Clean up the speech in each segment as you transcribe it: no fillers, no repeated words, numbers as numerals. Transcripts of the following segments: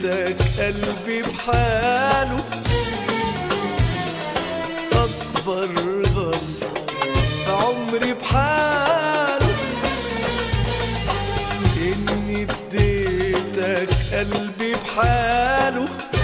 اديتك قلبي بحاله. أكبر غلطة في عمري بحاله إني اديتك قلبي بحاله.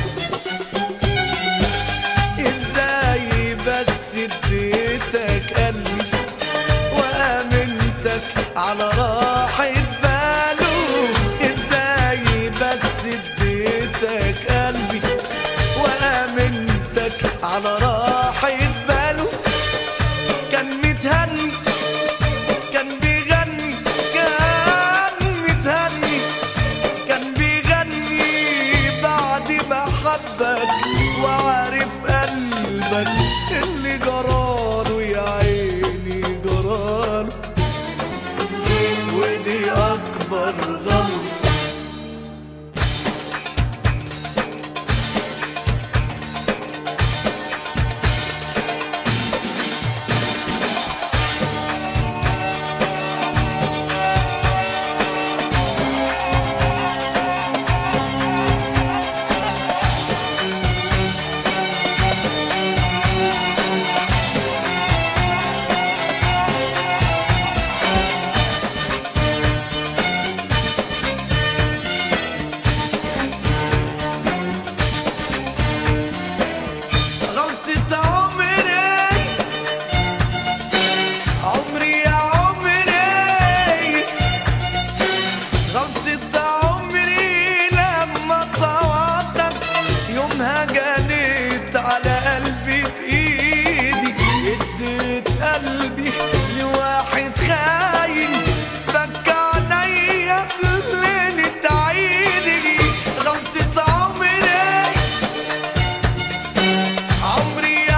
إزاي بس اديتك قلبي وأمنتك على راحة باله. إزاي بس اديتك قلبي وأمنتك على راحة باله. كان متهني كان بيغني كان متهني كان بيغني بعد ما حبك وعارف قلبك اللي جراله يا عيني جراله. ودي أكبر غلطة على قلبي بإيدي. اديت قلبي لواحد خاين بكى عليا في ليلة عيدي. غلطة عمري عمري يا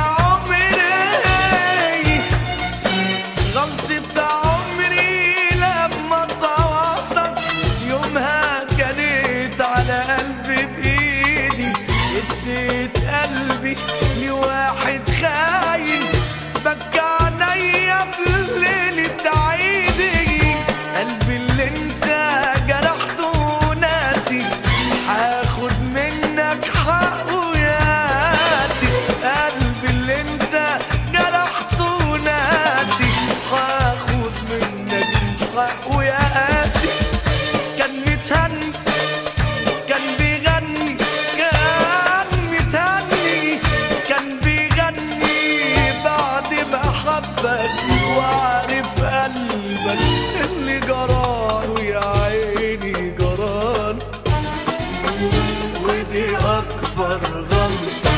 عمري غلطة عمري لما طوعتك يومها كانت على قلبي بإيدي. اديت قلبي لواحد خاين بكى عليا في ليلة عيدي. قلبي اللي انت جرحته ناسي هاخد منك حقه ياسي. قلبي اللي انت جرحته ناسي هاخد منك حقه ياسي. كان متهني كان بيغني كان متهني كان بيغني بعد ما حبك وعارف قلبك اللي جراله يا عيني جراله. ودي أكبر غلطة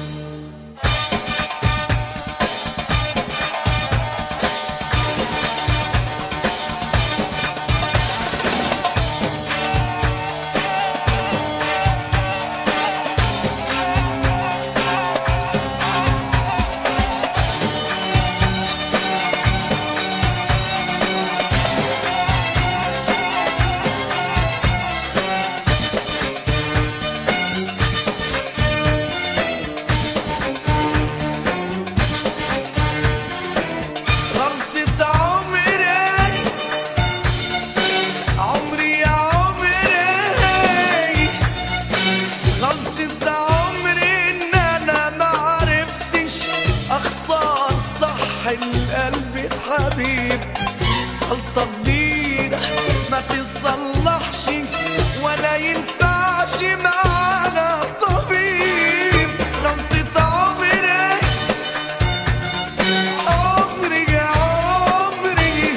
القلب حبيب. غلطة كبيرة ما تصلحش ولا ينفعش معاها طبيب. غلطة عمري عمري يا عمري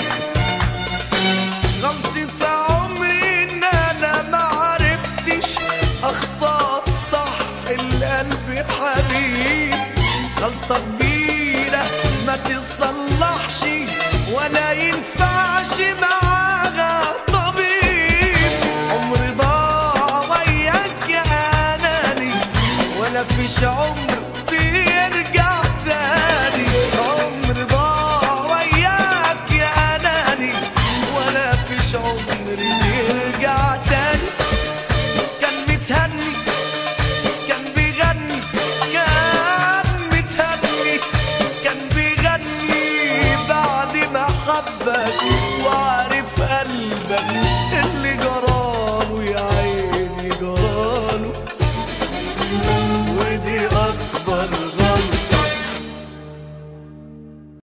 غلطة عمري ان انا ما عرفتش اختار صح القلب حبيب. غلطة كبيرة ما تصلحش ولا ينفعش معاها طبيب. عمري ضاع وياك يا اناني ولا فيش عمر بيرجع تاني. عمري ضاع وياك يا اناني ولا فيش عمر بيرجع تاني. كان متهني كان بيغني كان متهني كان بيغني بعد ما حبك